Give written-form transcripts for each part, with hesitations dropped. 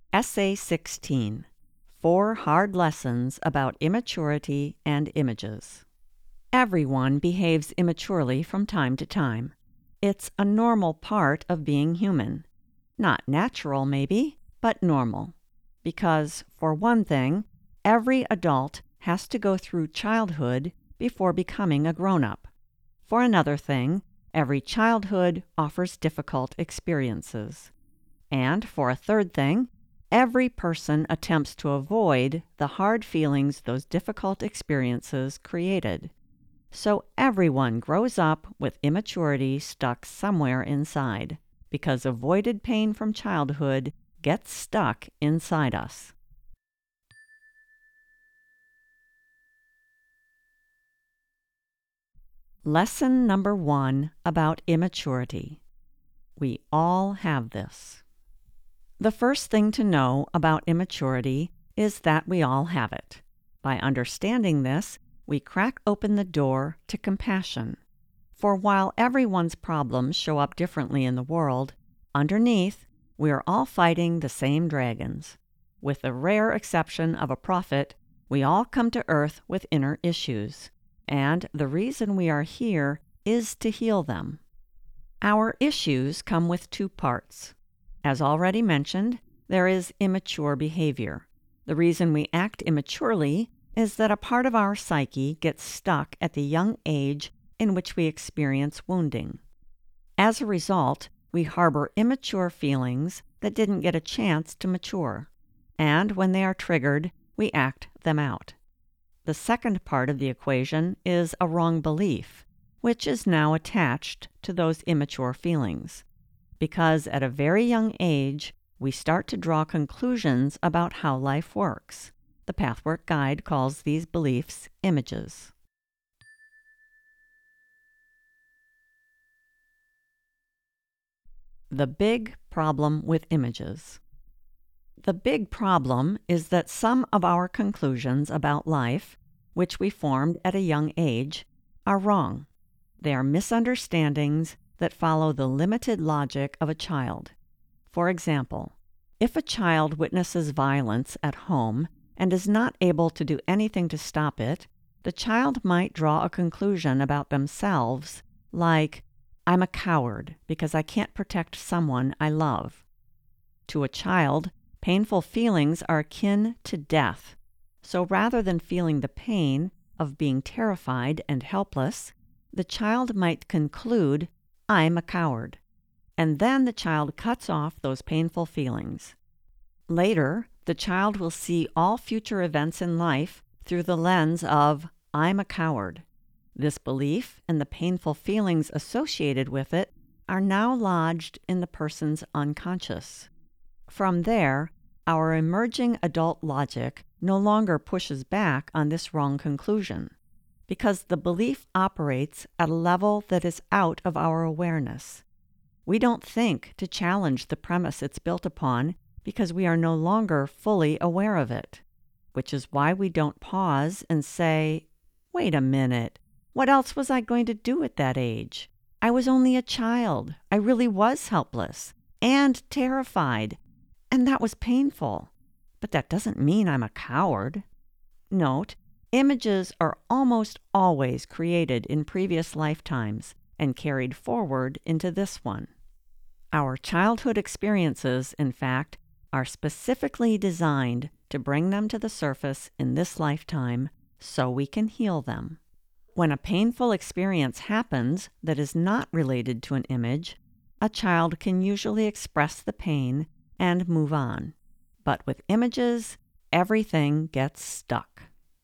Essay 16. 4 Hard Lessons About Immaturity and Images. Everyone behaves immaturely from time to time. It's a normal part of being human. Not natural, maybe, but normal. Because, for one thing, every adult has to go through childhood before becoming a grown-up. For another thing, every childhood offers difficult experiences. And for a third thing, every person attempts to avoid the hard feelings those difficult experiences created. So everyone grows up with immaturity stuck somewhere inside, because avoided pain from childhood gets stuck inside us. Lesson number 1 about immaturity. We all have this. The first thing to know about immaturity is that we all have it. By understanding this, we crack open the door to compassion. For while everyone's problems show up differently in the world, underneath, we are all fighting the same dragons. With the rare exception of a prophet, we all come to earth with inner issues. And the reason we are here is to heal them. Our issues come with 2 parts. As already mentioned, there is immature behavior. The reason we act immaturely is that a part of our psyche gets stuck at the young age in which we experience wounding. As a result, we harbor immature feelings that didn't get a chance to mature, and when they are triggered, we act them out. The second part of the equation is a wrong belief, which is now attached to those immature feelings. Because at a very young age, we start to draw conclusions about how life works. The Pathwork Guide calls these beliefs images. The big problem with images. The big problem is that some of our conclusions about life, which we formed at a young age, are wrong. They are misunderstandings that follow the limited logic of a child. For example, if a child witnesses violence at home and is not able to do anything to stop it, the child might draw a conclusion about themselves like, "I'm a coward because I can't protect someone I love." To a child, painful feelings are akin to death. So rather than feeling the pain of being terrified and helpless, the child might conclude, "I'm a coward." And then the child cuts off those painful feelings. Later, the child will see all future events in life through the lens of, "I'm a coward." This belief and the painful feelings associated with it are now lodged in the person's unconscious. From there, our emerging adult logic no longer pushes back on this wrong conclusion, because the belief operates at a level that is out of our awareness. We don't think to challenge the premise it's built upon because we are no longer fully aware of it, which is why we don't pause and say, "Wait a minute, what else was I going to do at that age? I was only a child. I really was helpless and terrified, and that was painful. But that doesn't mean I'm a coward." Note, images are almost always created in previous lifetimes and carried forward into this one. Our childhood experiences, in fact, are specifically designed to bring them to the surface in this lifetime so we can heal them. When a painful experience happens that is not related to an image, a child can usually express the pain and move on. But with images, everything gets stuck.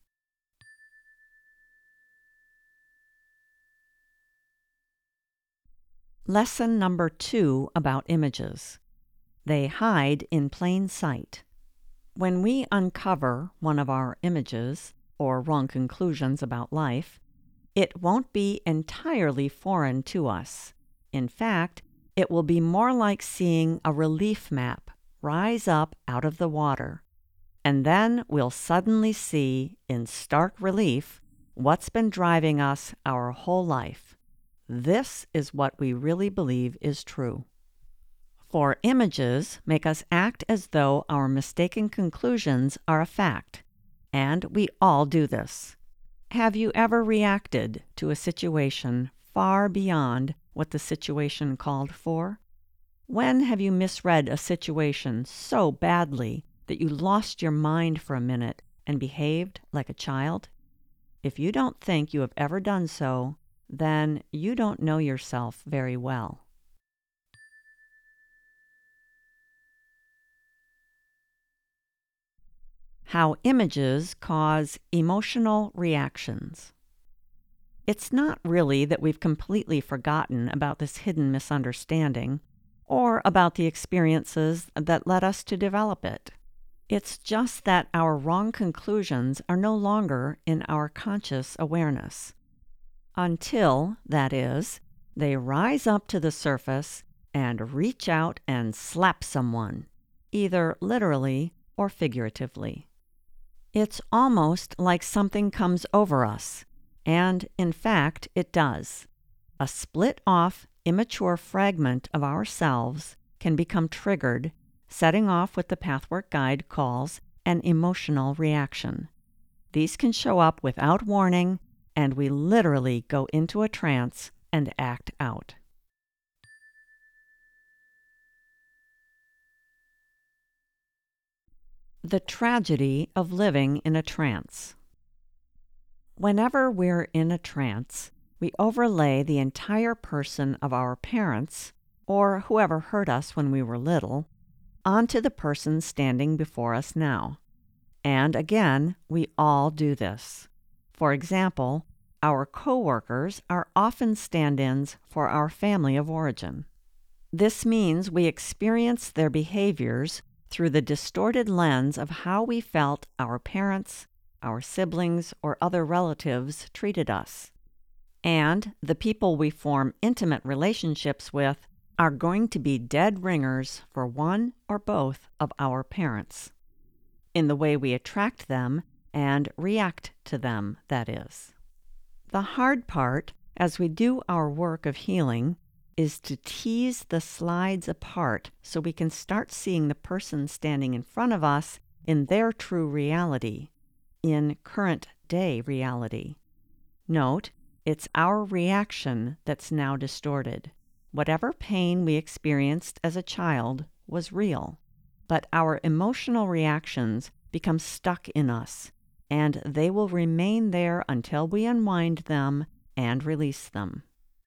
Lesson number 2 about images. They hide in plain sight. When we uncover one of our images, or wrong conclusions about life, it won't be entirely foreign to us. In fact, it will be more like seeing a relief map rise up out of the water. And then we'll suddenly see, in stark relief, what's been driving us our whole life. This is what we really believe is true. For images make us act as though our mistaken conclusions are a fact, and we all do this. Have you ever reacted to a situation far beyond what the situation called for? When have you misread a situation so badly that you lost your mind for a minute and behaved like a child? If you don't think you have ever done so, then you don't know yourself very well. How images cause emotional reactions. It's not really that we've completely forgotten about this hidden misunderstanding or about the experiences that led us to develop it. It's just that our wrong conclusions are no longer in our conscious awareness. Until, that is, they rise up to the surface and reach out and slap someone, either literally or figuratively. It's almost like something comes over us, and in fact it does. A split-off, immature fragment of ourselves can become triggered, setting off what the Pathwork Guide calls an emotional reaction. These can show up without warning, and we literally go into a trance and act out. The tragedy of living in a trance. Whenever we're in a trance, we overlay the entire person of our parents, or whoever hurt us when we were little, onto the person standing before us now. And again, we all do this. For example, our coworkers are often stand-ins for our family of origin. This means we experience their behaviors through the distorted lens of how we felt our parents, our siblings, or other relatives treated us. And the people we form intimate relationships with are going to be dead ringers for one or both of our parents, in the way we attract them and react to them, that is. The hard part, as we do our work of healing, is to tease the slides apart so we can start seeing the person standing in front of us in their true reality, in current day reality. Note, it's our reaction that's now distorted. Whatever pain we experienced as a child was real, but our emotional reactions become stuck in us, and they will remain there until we unwind them and release them.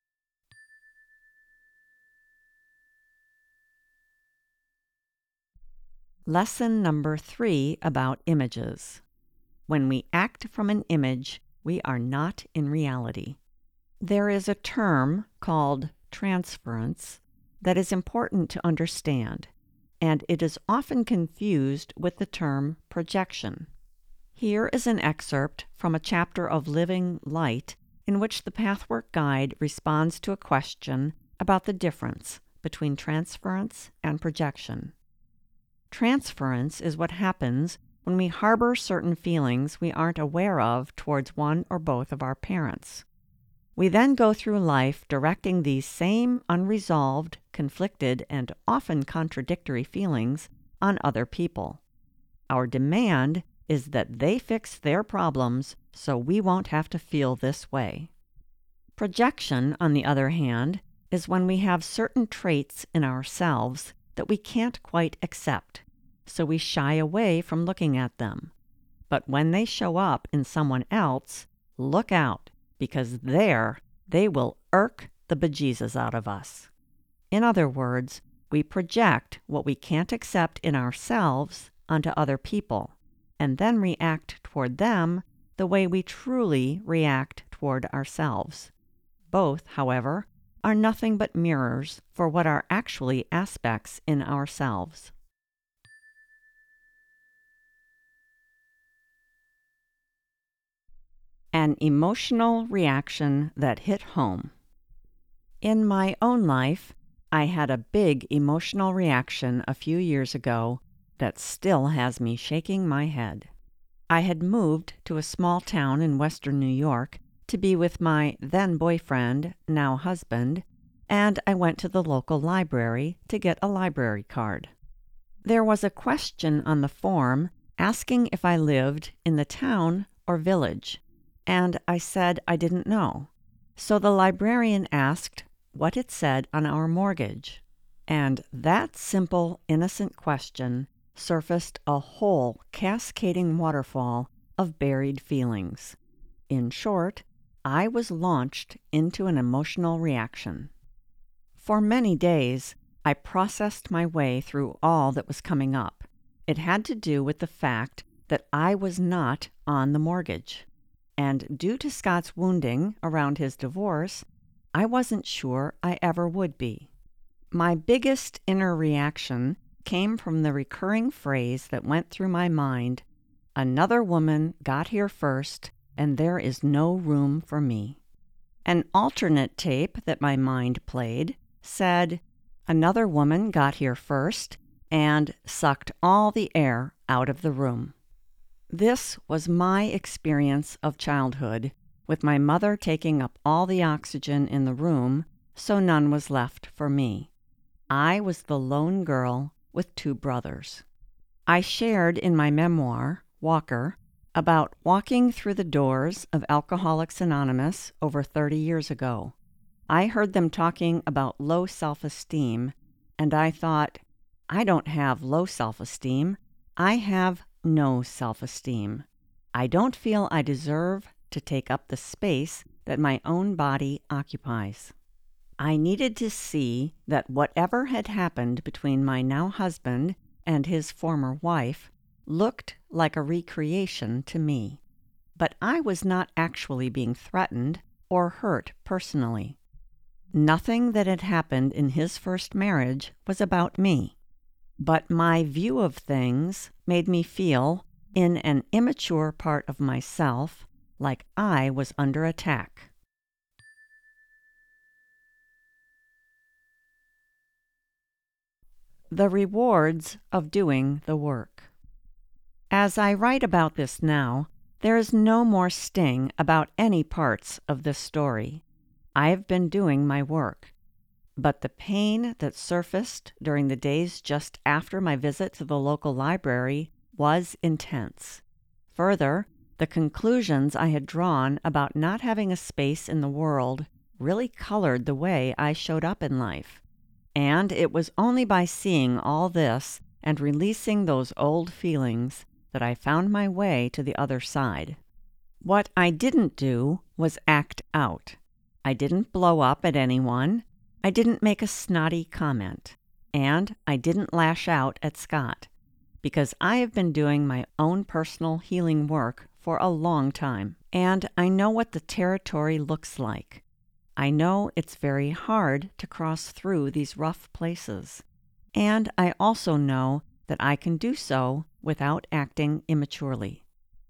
Lesson number 3 about images. When we act from an image, we are not in reality. There is a term called transference that is important to understand, and it is often confused with the term projection. Here is an excerpt from a chapter of Living Light in which the Pathwork Guide responds to a question about the difference between transference and projection. Transference is what happens when we harbor certain feelings we aren't aware of towards one or both of our parents. We then go through life directing these same unresolved, conflicted, and often contradictory feelings on other people. Our demand is that they fix their problems so we won't have to feel this way. Projection, on the other hand, is when we have certain traits in ourselves that we can't quite accept, so we shy away from looking at them. But when they show up in someone else, look out, because there they will irk the bejesus out of us. In other words, we project what we can't accept in ourselves onto other people, and then react toward them the way we truly react toward ourselves. Both, however, are nothing but mirrors for what are actually aspects in ourselves. An emotional reaction that hit home. In my own life, I had a big emotional reaction a few years ago that still has me shaking my head. I had moved to a small town in western New York to be with my then boyfriend, now husband, and I went to the local library to get a library card. There was a question on the form asking if I lived in the town or village, and I said I didn't know. So the librarian asked what it said on our mortgage, and that simple, innocent question surfaced a whole cascading waterfall of buried feelings. In short, I was launched into an emotional reaction. For many days, I processed my way through all that was coming up. It had to do with the fact that I was not on the mortgage. And due to Scott's wounding around his divorce, I wasn't sure I ever would be. My biggest inner reaction came from the recurring phrase that went through my mind, "Another woman got here first, and there is no room for me." An alternate tape that my mind played said, "Another woman got here first and sucked all the air out of the room." This was my experience of childhood, with my mother taking up all the oxygen in the room, so none was left for me. I was the lone girl with 2 brothers. I shared in my memoir, Walker, about walking through the doors of Alcoholics Anonymous over 30 years ago. I heard them talking about low self-esteem, and I thought, I don't have low self-esteem. I have no self-esteem. I don't feel I deserve to take up the space that my own body occupies. I needed to see that whatever had happened between my now husband and his former wife looked like a recreation to me. But I was not actually being threatened or hurt personally. Nothing that had happened in his first marriage was about me. But my view of things made me feel, in an immature part of myself, like I was under attack. The rewards of doing the work. As I write about this now, there is no more sting about any parts of this story. I have been doing my work. But the pain that surfaced during the days just after my visit to the local library was intense. Further, the conclusions I had drawn about not having a space in the world really colored the way I showed up in life. And it was only by seeing all this and releasing those old feelings that I found my way to the other side. What I didn't do was act out. I didn't blow up at anyone. I didn't make a snotty comment. And I didn't lash out at Scott, because I have been doing my own personal healing work for a long time, and I know what the territory looks like. I know it's very hard to cross through these rough places, and I also know that I can do so without acting immaturely.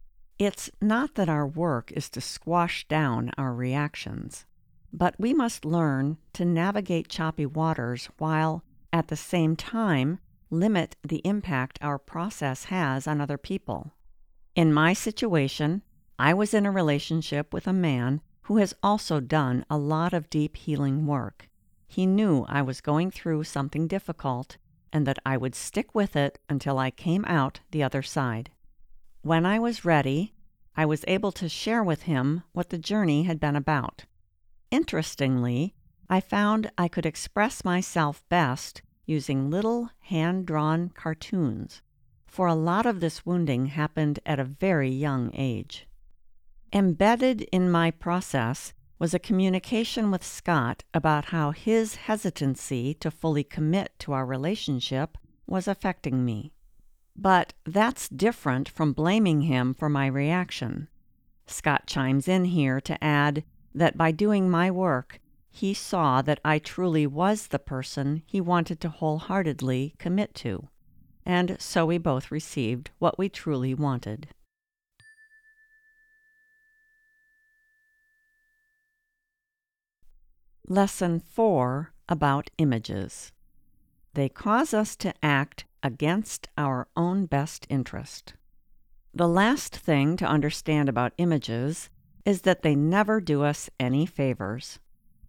It's not that our work is to squash down our reactions, but we must learn to navigate choppy waters while, at the same time, limit the impact our process has on other people. In my situation, I was in a relationship with a man who has also done a lot of deep healing work. He knew I was going through something difficult and that I would stick with it until I came out the other side. When I was ready, I was able to share with him what the journey had been about. Interestingly, I found I could express myself best using little hand-drawn cartoons, for a lot of this wounding happened at a very young age. Embedded in my process was a communication with Scott about how his hesitancy to fully commit to our relationship was affecting me. But that's different from blaming him for my reaction. Scott chimes in here to add that by doing my work, he saw that I truly was the person he wanted to wholeheartedly commit to, and so we both received what we truly wanted. Lesson 4 about images. They cause us to act against our own best interest. The last thing to understand about images is that they never do us any favors,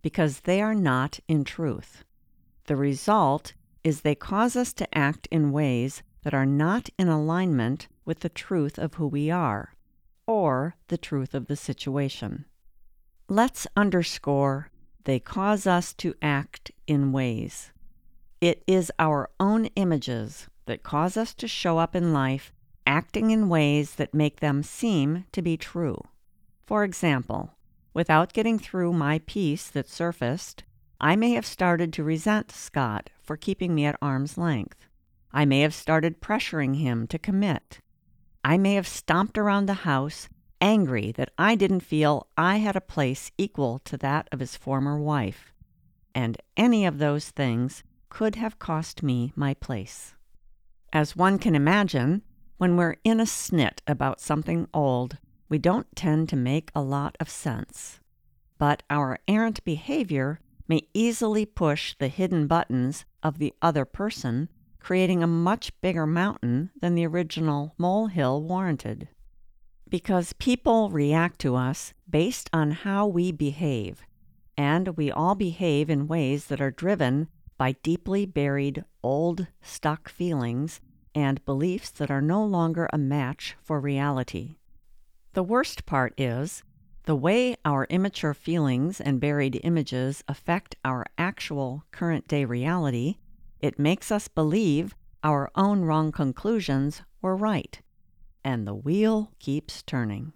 because they are not in truth. The result is they cause us to act in ways that are not in alignment with the truth of who we are, or the truth of the situation. Let's underscore, they cause us to act in ways. It is our own images that cause us to show up in life acting in ways that make them seem to be true. For example, without getting through my piece that surfaced, I may have started to resent Scott for keeping me at arm's length. I may have started pressuring him to commit. I may have stomped around the house, angry that I didn't feel I had a place equal to that of his former wife. And any of those things could have cost me my place. As one can imagine, when we're in a snit about something old, we don't tend to make a lot of sense. But our errant behavior may easily push the hidden buttons of the other person, creating a much bigger mountain than the original molehill warranted. Because people react to us based on how we behave, and we all behave in ways that are driven by deeply buried, old, stuck feelings and beliefs that are no longer a match for reality. The worst part is, the way our immature feelings and buried images affect our actual current-day reality, it makes us believe our own wrong conclusions were right, and the wheel keeps turning.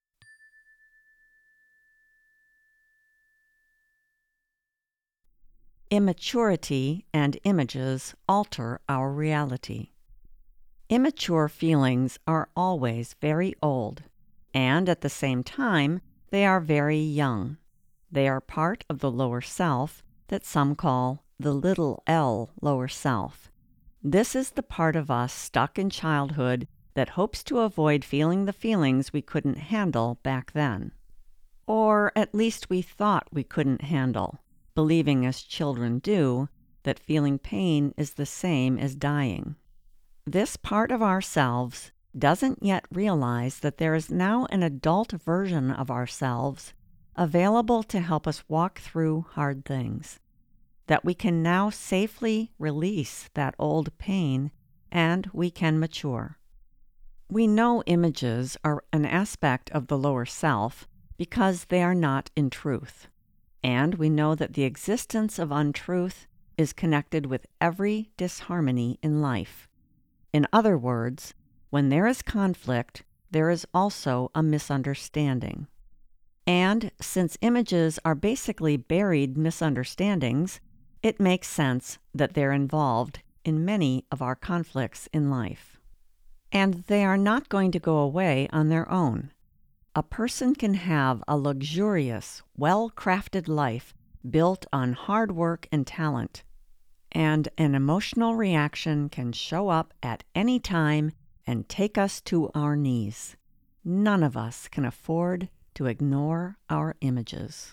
Immaturity and images alter our reality. Immature feelings are always very old, and at the same time, they are very young. They are part of the lower self that some call the little L lower self. This is the part of us stuck in childhood that hopes to avoid feeling the feelings we couldn't handle back then. Or at least we thought we couldn't handle, believing as children do that feeling pain is the same as dying. This part of ourselves doesn't yet realize that there is now an adult version of ourselves available to help us walk through hard things, that we can now safely release that old pain and we can mature. We know images are an aspect of the lower self because they are not in truth, and we know that the existence of untruth is connected with every disharmony in life. In other words, when there is conflict, there is also a misunderstanding. And since images are basically buried misunderstandings, it makes sense that they're involved in many of our conflicts in life. And they are not going to go away on their own. A person can have a luxurious, well-crafted life built on hard work and talent, and an emotional reaction can show up at any time and take us to our knees. None of us can afford to ignore our images.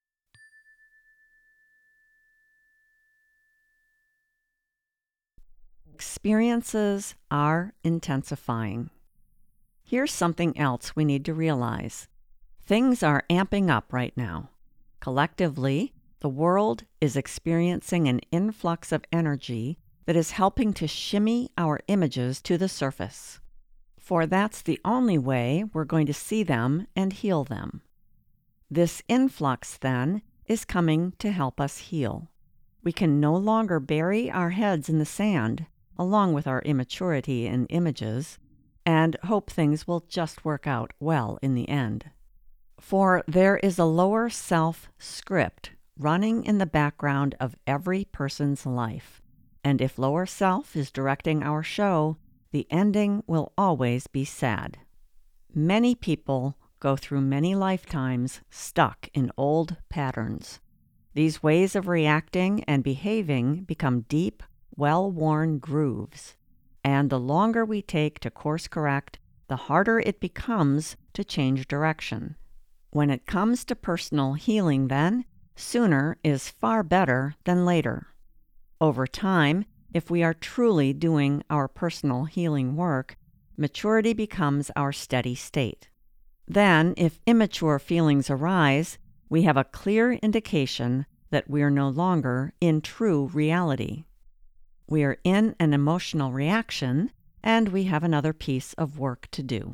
Experiences are intensifying. Here's something else we need to realize. Things are amping up right now. Collectively, the world is experiencing an influx of energy that is helping to shimmy our images to the surface. For that's the only way we're going to see them and heal them. This influx, then, is coming to help us heal. We can no longer bury our heads in the sand, along with our immaturity and images, and hope things will just work out well in the end. For there is a lower self script running in the background of every person's life, and if lower self is directing our show, the ending will always be sad. Many people go through many lifetimes stuck in old patterns. These ways of reacting and behaving become deep, well-worn grooves, and the longer we take to course correct, the harder it becomes to change direction. When it comes to personal healing, then, sooner is far better than later. Over time, if we are truly doing our personal healing work, maturity becomes our steady state. Then, if immature feelings arise, we have a clear indication that we're no longer in true reality. We are in an emotional reaction, and we have another piece of work to do.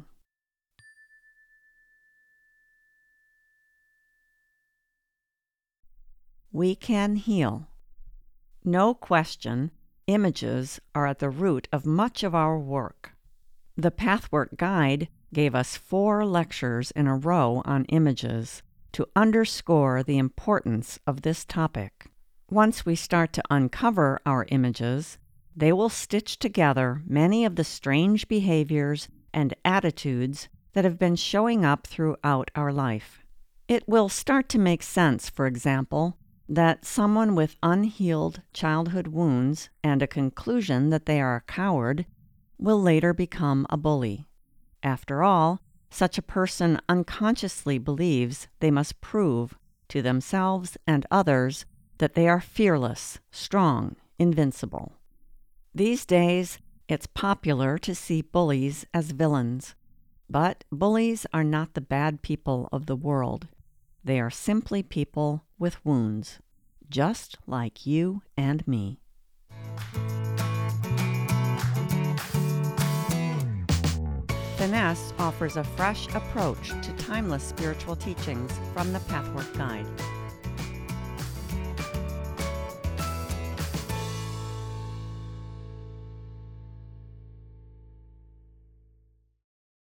We can heal. No question, images are at the root of much of our work. The Pathwork Guide gave us 4 lectures in a row on images to underscore the importance of this topic. Once we start to uncover our images, they will stitch together many of the strange behaviors and attitudes that have been showing up throughout our life. It will start to make sense, for example, that someone with unhealed childhood wounds and a conclusion that they are a coward will later become a bully. After all, such a person unconsciously believes they must prove to themselves and others that they are fearless, strong, invincible. These days, it's popular to see bullies as villains. But bullies are not the bad people of the world. They are simply people with wounds, just like you and me. Finesse offers a fresh approach to timeless spiritual teachings from the Pathwork Guide.